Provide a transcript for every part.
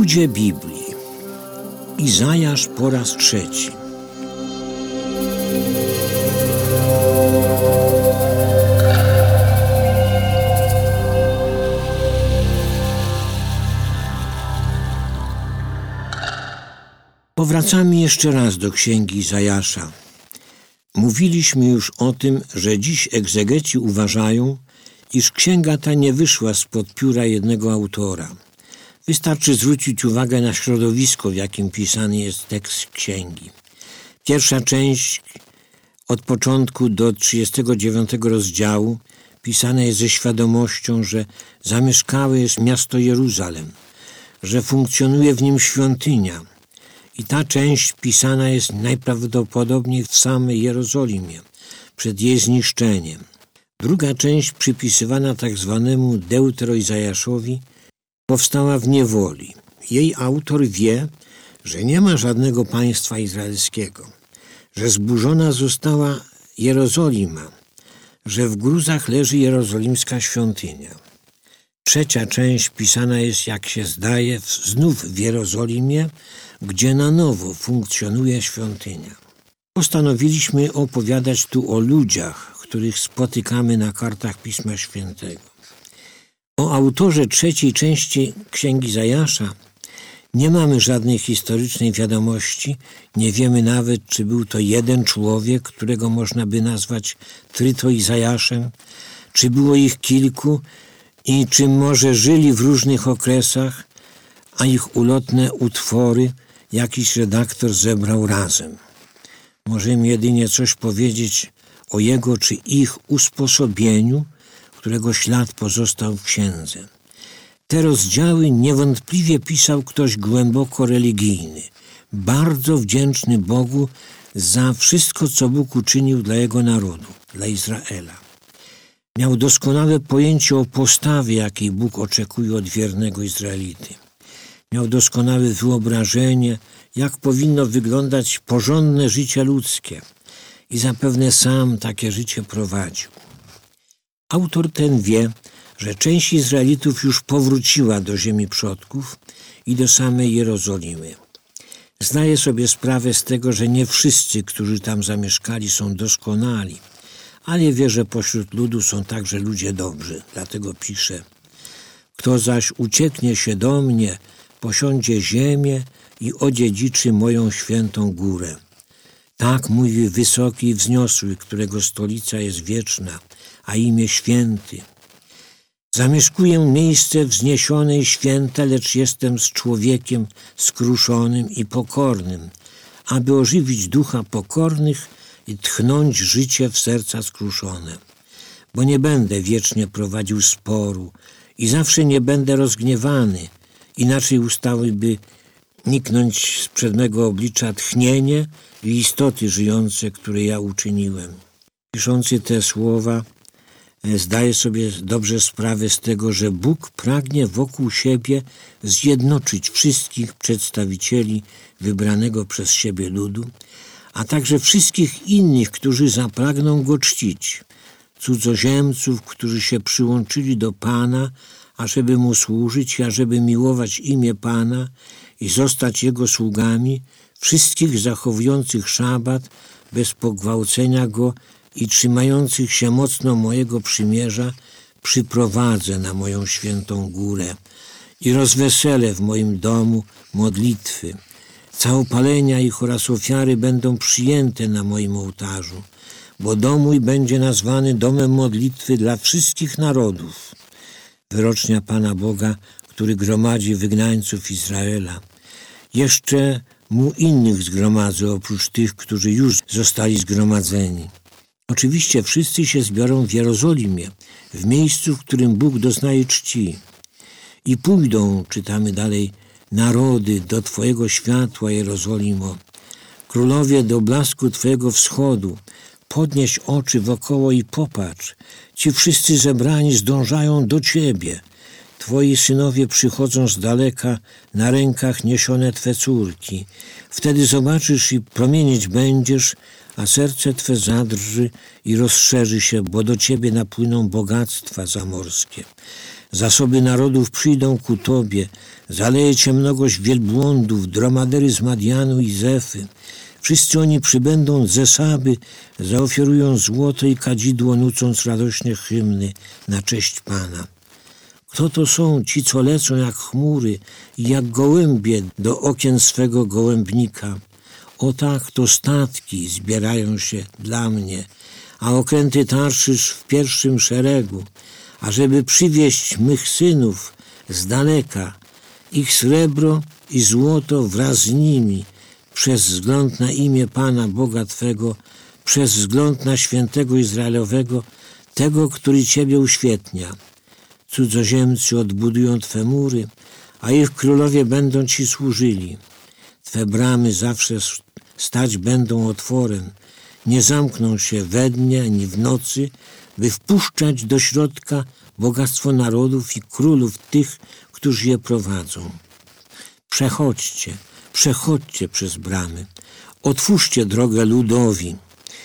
Ludzie Biblii. Izajasz po raz trzeci. Powracamy jeszcze raz do księgi Izajasza. Mówiliśmy już o tym, że dziś egzegeci uważają, iż księga ta nie wyszła spod pióra jednego autora. Wystarczy zwrócić uwagę na środowisko, w jakim pisany jest tekst księgi. Pierwsza część od początku do 39 rozdziału pisana jest ze świadomością, że zamieszkałe jest miasto Jeruzalem, że funkcjonuje w nim świątynia. I ta część pisana jest najprawdopodobniej w samej Jerozolimie, przed jej zniszczeniem. Druga część, przypisywana tak zwanemu Deutero-Izajaszowi, powstała w niewoli. Jej autor wie, że nie ma żadnego państwa izraelskiego, że zburzona została Jerozolima, że w gruzach leży jerozolimska świątynia. Trzecia część pisana jest, jak się zdaje, znów w Jerozolimie, gdzie na nowo funkcjonuje świątynia. Postanowiliśmy opowiadać tu o ludziach, których spotykamy na kartach Pisma Świętego. O autorze trzeciej części Księgi Izajasza nie mamy żadnej historycznej wiadomości, nie wiemy nawet, czy był to jeden człowiek, którego można by nazwać Tryto-Izajaszem, czy było ich kilku i czy może żyli w różnych okresach, a ich ulotne utwory jakiś redaktor zebrał razem. Możemy jedynie coś powiedzieć o jego czy ich usposobieniu, którego ślad pozostał w księdze. Te rozdziały niewątpliwie pisał ktoś głęboko religijny, bardzo wdzięczny Bogu za wszystko, co Bóg uczynił dla jego narodu, dla Izraela. Miał doskonałe pojęcie o postawie, jakiej Bóg oczekuje od wiernego Izraelity. Miał doskonałe wyobrażenie, jak powinno wyglądać porządne życie ludzkie i zapewne sam takie życie prowadził. Autor ten wie, że część Izraelitów już powróciła do ziemi przodków i do samej Jerozolimy. Zdaje sobie sprawę z tego, że nie wszyscy, którzy tam zamieszkali, są doskonali, ale wie, że pośród ludu są także ludzie dobrzy. Dlatego pisze: kto zaś ucieknie się do mnie, posiądzie ziemię i odziedziczy moją świętą górę. Tak mówi wysoki i wzniosły, którego stolica jest wieczna, a imię święty. Zamieszkuję miejsce wzniesione i święte, lecz jestem z człowiekiem skruszonym i pokornym, aby ożywić ducha pokornych i tchnąć życie w serca skruszone. Bo nie będę wiecznie prowadził sporu i zawsze nie będę rozgniewany, inaczej ustałyby niknąć sprzed mego oblicza tchnienie i istoty żyjące, które ja uczyniłem. Piszący te słowa zdaje sobie dobrze sprawę z tego, że Bóg pragnie wokół siebie zjednoczyć wszystkich przedstawicieli wybranego przez siebie ludu, a także wszystkich innych, którzy zapragną Go czcić, cudzoziemców, którzy się przyłączyli do Pana, ażeby Mu służyć i ażeby miłować imię Pana i zostać Jego sługami, wszystkich zachowujących szabat bez pogwałcenia Go i trzymających się mocno mojego przymierza, przyprowadzę na moją świętą górę i rozweselę w moim domu modlitwy. Całopalenia ich oraz ofiary będą przyjęte na moim ołtarzu, bo dom mój będzie nazwany domem modlitwy dla wszystkich narodów. Wyrocznia Pana Boga, który gromadzi wygnańców Izraela. Jeszcze Mu innych zgromadzę oprócz tych, którzy już zostali zgromadzeni. Oczywiście wszyscy się zbiorą w Jerozolimie, w miejscu, w którym Bóg doznaje czci. I pójdą, czytamy dalej, narody do Twojego światła, Jerozolimo, królowie do blasku Twojego wschodu. Podnieś oczy wokoło i popatrz. Ci wszyscy zebrani zdążają do Ciebie. Twoi synowie przychodzą z daleka, na rękach niesione Twe córki. Wtedy zobaczysz i promienieć będziesz, a serce Twe zadrży i rozszerzy się, bo do Ciebie napłyną bogactwa zamorskie. Zasoby narodów przyjdą ku Tobie, zaleje Cię mnogość wielbłądów, dromadery z Madianu i Zefy. Wszyscy oni przybędą ze Saby, zaofiarują złoto i kadzidło, nucąc radośnie hymny na cześć Pana. Kto to są ci, co lecą jak chmury i jak gołębie do okien swego gołębnika? O tak, to statki zbierają się dla mnie, a okręty Tarszysz w pierwszym szeregu, ażeby przywieźć mych synów z daleka, ich srebro i złoto wraz z nimi, przez wzgląd na imię Pana Boga Twego, przez wzgląd na świętego Izraelowego, tego, który Ciebie uświetnia. Cudzoziemcy odbudują Twe mury, a ich królowie będą Ci służyli. Twe bramy zawsze stać będą otworem, nie zamkną się we dnie ani w nocy, by wpuszczać do środka bogactwo narodów i królów tych, którzy je prowadzą. Przechodźcie przez bramy, otwórzcie drogę ludowi,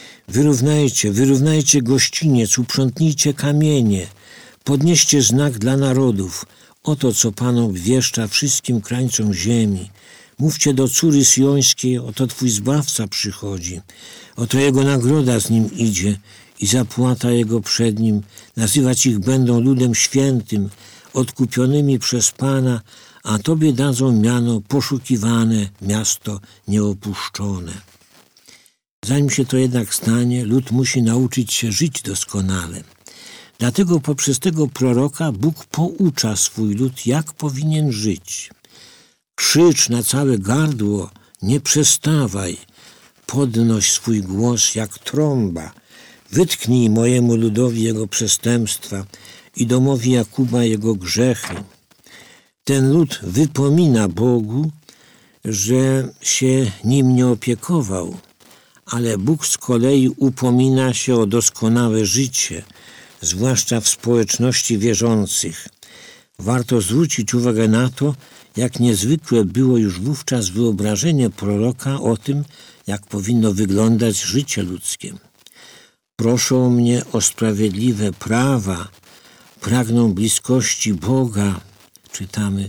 wyrównajcie gościniec, uprzątnijcie kamienie, podnieście znak dla narodów. Oto, co Pan obwieszcza wszystkim krańcom ziemi. Mówcie do córy syjońskiej, oto Twój Zbawca przychodzi. Oto Jego nagroda z Nim idzie i zapłata Jego przed Nim. Nazywać ich będą ludem świętym, odkupionymi przez Pana, a Tobie dadzą miano poszukiwane, miasto nieopuszczone. Zanim się to jednak stanie, lud musi nauczyć się żyć doskonale. Dlatego poprzez tego proroka Bóg poucza swój lud, jak powinien żyć. Krzycz na całe gardło, nie przestawaj, podnoś swój głos jak trąba. Wytknij mojemu ludowi jego przestępstwa i domowi Jakuba jego grzechy. Ten lud wypomina Bogu, że się nim nie opiekował, ale Bóg z kolei upomina się o doskonałe życie, zwłaszcza w społeczności wierzących. Warto zwrócić uwagę na to, jak niezwykłe było już wówczas wyobrażenie proroka o tym, jak powinno wyglądać życie ludzkie. Proszą mnie o sprawiedliwe prawa, pragną bliskości Boga, czytamy.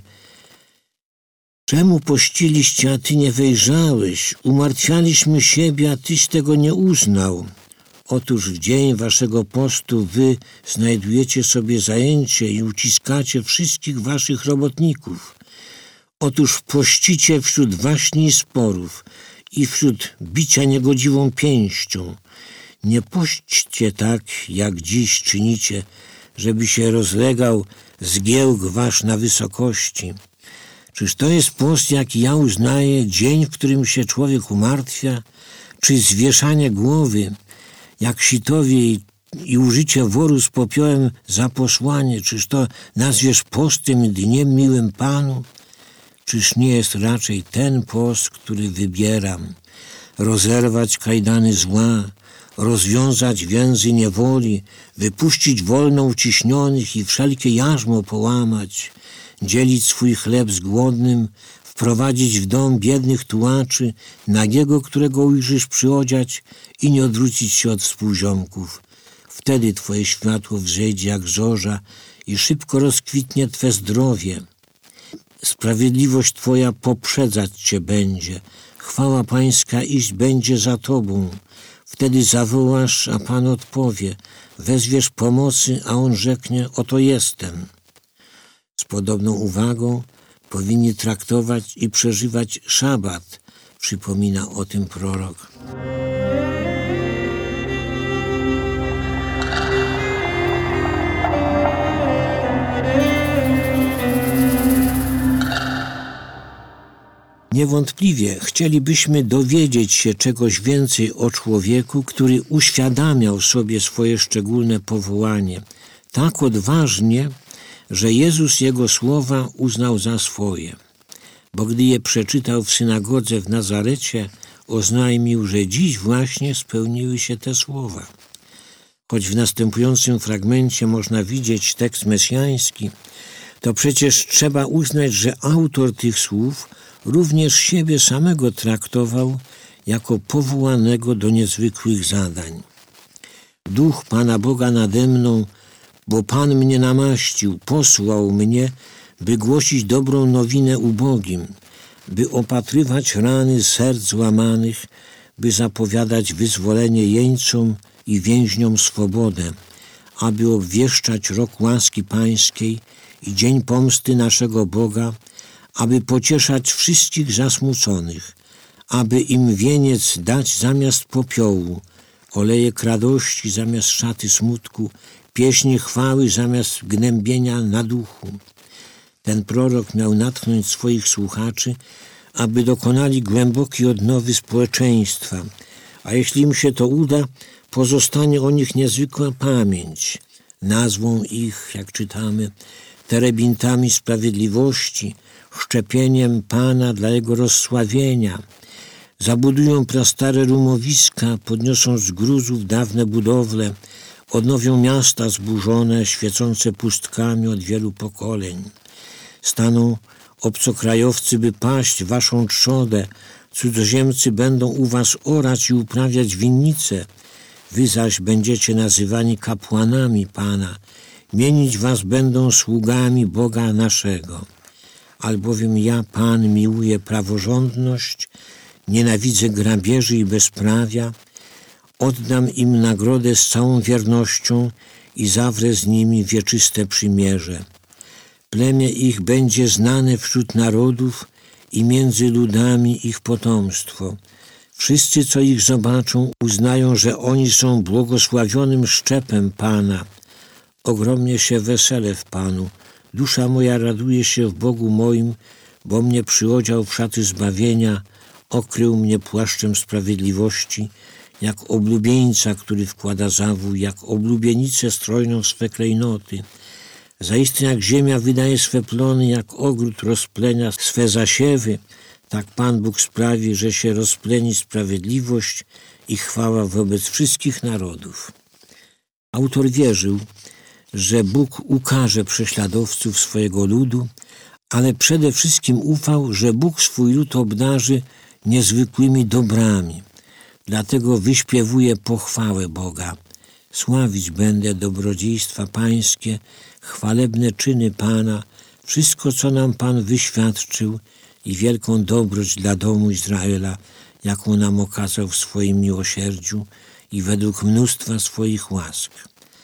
Czemu pościliście, a Ty nie wejrzałeś? Umartwialiśmy siebie, a Tyś tego nie uznał. Otóż w dzień Waszego postu Wy znajdujecie sobie zajęcie i uciskacie wszystkich Waszych robotników. Otóż pościcie wśród waśni i sporów i wśród bicia niegodziwą pięścią. Nie pośćcie tak, jak dziś czynicie, żeby się rozlegał zgiełk wasz na wysokości. Czyż to jest post, jaki ja uznaję, dzień, w którym się człowiek umartwia, czy zwieszanie głowy, jak sitowie i użycie woru z popiołem za posłanie? Czyż to nazwiesz postem i dniem miłym Panu? Czyż nie jest raczej ten post, który wybieram? Rozerwać kajdany zła, rozwiązać więzy niewoli, wypuścić wolno uciśnionych i wszelkie jarzmo połamać, dzielić swój chleb z głodnym, wprowadzić w dom biednych tułaczy, nagiego, którego ujrzysz, przyodziać i nie odwrócić się od współziomków. Wtedy Twoje światło wzejdzie jak zorza i szybko rozkwitnie Twe zdrowie. Sprawiedliwość Twoja poprzedzać Cię będzie, chwała Pańska iść będzie za Tobą. Wtedy zawołasz, a Pan odpowie, wezwiesz pomocy, a On rzeknie, oto jestem. Z podobną uwagą powinni traktować i przeżywać szabat, przypomina o tym prorok. Niewątpliwie chcielibyśmy dowiedzieć się czegoś więcej o człowieku, który uświadamiał sobie swoje szczególne powołanie tak odważnie, że Jezus jego słowa uznał za swoje. Bo gdy je przeczytał w synagodze w Nazarecie, oznajmił, że dziś właśnie spełniły się te słowa. Choć w następującym fragmencie można widzieć tekst mesjański, to przecież trzeba uznać, że autor tych słów również siebie samego traktował jako powołanego do niezwykłych zadań. Duch Pana Boga nade mną, bo Pan mnie namaścił, posłał mnie, by głosić dobrą nowinę ubogim, by opatrywać rany serc złamanych, by zapowiadać wyzwolenie jeńcom i więźniom swobodę, aby obwieszczać rok łaski Pańskiej i dzień pomsty naszego Boga, aby pocieszać wszystkich zasmuconych, aby im wieniec dać zamiast popiołu, olejek radości zamiast szaty smutku, pieśni chwały zamiast gnębienia na duchu. Ten prorok miał natchnąć swoich słuchaczy, aby dokonali głębokiej odnowy społeczeństwa, a jeśli im się to uda, pozostanie o nich niezwykła pamięć. Nazwą ich, jak czytamy, terebintami sprawiedliwości, szczepieniem Pana dla Jego rozsławienia. Zabudują prastare rumowiska, podniosą z gruzów dawne budowle, odnowią miasta zburzone, świecące pustkami od wielu pokoleń. Staną obcokrajowcy, by paść waszą trzodę, cudzoziemcy będą u was orać i uprawiać winnice. Wy zaś będziecie nazywani kapłanami Pana, mienić was będą sługami Boga naszego. Albowiem ja, Pan, miłuję praworządność, nienawidzę grabieży i bezprawia, oddam im nagrodę z całą wiernością i zawrę z nimi wieczyste przymierze. Plemię ich będzie znane wśród narodów i między ludami ich potomstwo. Wszyscy, co ich zobaczą, uznają, że oni są błogosławionym szczepem Pana. Ogromnie się weselę w Panu. Dusza moja raduje się w Bogu moim, bo mnie przyodział w szaty zbawienia, okrył mnie płaszczem sprawiedliwości, jak oblubieńca, który wkłada zawój, jak oblubienicę strojną swe klejnoty. Zaiste jak ziemia wydaje swe plony, jak ogród rozplenia swe zasiewy, tak Pan Bóg sprawi, że się rozpleni sprawiedliwość i chwała wobec wszystkich narodów. Autor wierzył, że Bóg ukarze prześladowców swojego ludu, ale przede wszystkim ufał, że Bóg swój lud obdarzy niezwykłymi dobrami. Dlatego wyśpiewuje pochwałę Boga. Sławić będę dobrodziejstwa Pańskie, chwalebne czyny Pana, wszystko, co nam Pan wyświadczył i wielką dobroć dla domu Izraela, jaką nam okazał w swoim miłosierdziu i według mnóstwa swoich łask.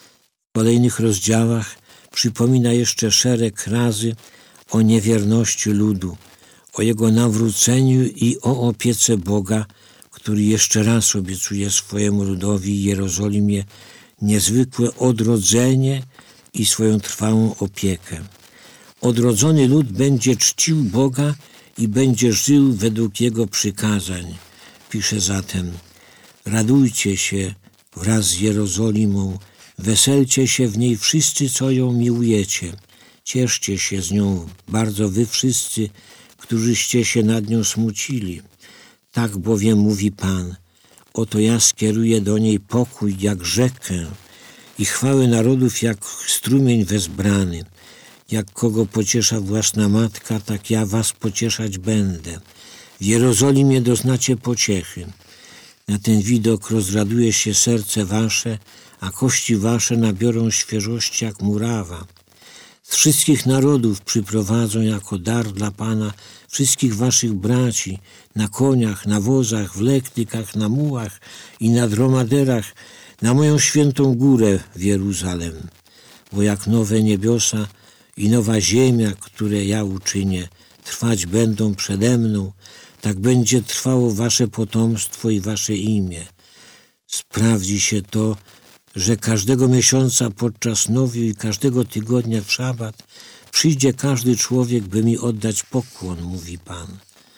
W kolejnych rozdziałach przypomina jeszcze szereg razy o niewierności ludu, o jego nawróceniu i o opiece Boga, który jeszcze raz obiecuje swojemu ludowi i Jerozolimie niezwykłe odrodzenie i swoją trwałą opiekę. Odrodzony lud będzie czcił Boga i będzie żył według Jego przykazań. Pisze zatem: radujcie się wraz z Jerozolimą, weselcie się w niej wszyscy, co ją miłujecie. Cieszcie się z nią bardzo wy wszyscy, którzyście się nad nią smucili. Tak bowiem mówi Pan: oto ja skieruję do niej pokój jak rzekę i chwałę narodów jak strumień wezbrany. Jak kogo pociesza własna matka, tak ja was pocieszać będę. W Jerozolimie doznacie pociechy. Na ten widok rozraduje się serce wasze, a kości wasze nabiorą świeżości jak murawa. Z wszystkich narodów przyprowadzą jako dar dla Pana wszystkich waszych braci, na koniach, na wozach, w lektykach, na mułach i na dromaderach, na moją świętą górę w Jeruzalem. Bo jak nowe niebiosa i nowa ziemia, które ja uczynię, trwać będą przede mną, tak będzie trwało wasze potomstwo i wasze imię. Sprawdzi się to, że każdego miesiąca podczas nowiu i każdego tygodnia w szabat przyjdzie każdy człowiek, by mi oddać pokłon, mówi Pan.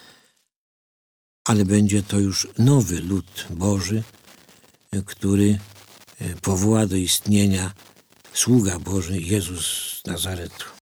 Ale będzie to już nowy lud Boży, który powoła do istnienia sługa Boży Jezus z Nazaretu.